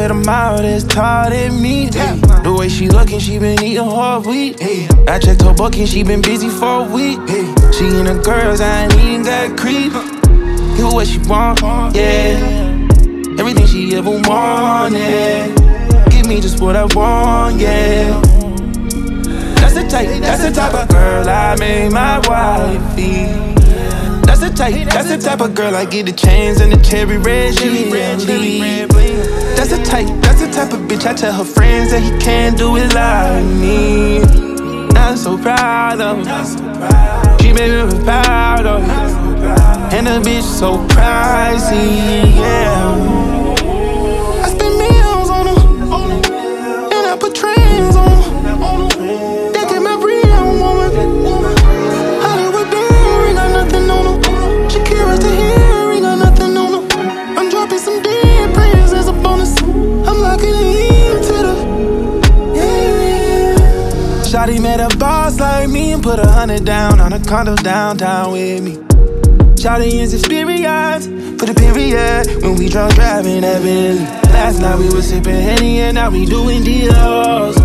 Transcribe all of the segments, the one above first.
with a mouth that's taller than me. The way she looking, she been eating whole wheat. I checked her booking, she been busy for a week. She and the girls, I ain't even got creep. Give her what she want, yeah. Everything she ever wanted. Give me just what I want, yeah. That's the type of girl I made my wifey. That's the type of girl I get the chains and the cherry red sheet. That's the type of bitch I tell her friends that he can't do it like me. I'm so proud of her. She made me proud of her. And the bitch so pricey, yeah. I spend meals on her, and I put trends on her. They get my real woman. Hollywood girl, ain't got nothing on her. Shakira's to here, ain't got nothing on her. I'm dropping some dead prayers as a bonus. I'm locking in to the, yeah. Shawty met a boss like me and put 100 down on a condo downtown with me. Shawty is experienced, put a period when we drunk driving that Bentley. Last night we was sipping Henny and now we doing deals.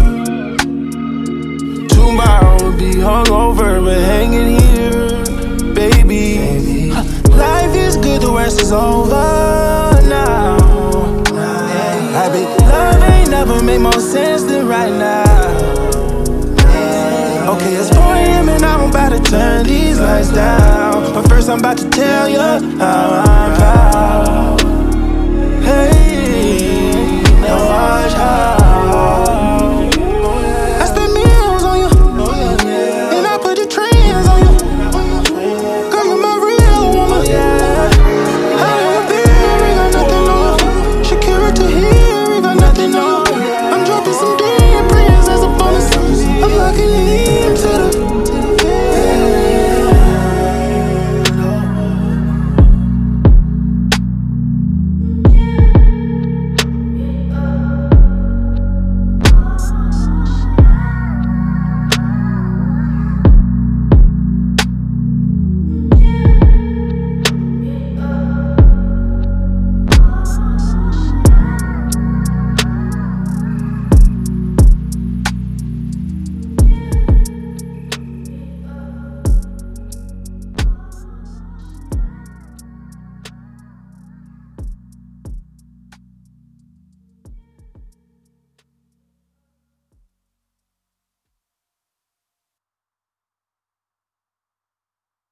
Tomorrow we'll be hungover but hanging here, baby. Life is good, the worst is over now. I bet love ain't never made more sense than right now. Okay, it's 4 AM and I'm about to turn these lights down. But first I'm about to tell you how I'm proud. Hey.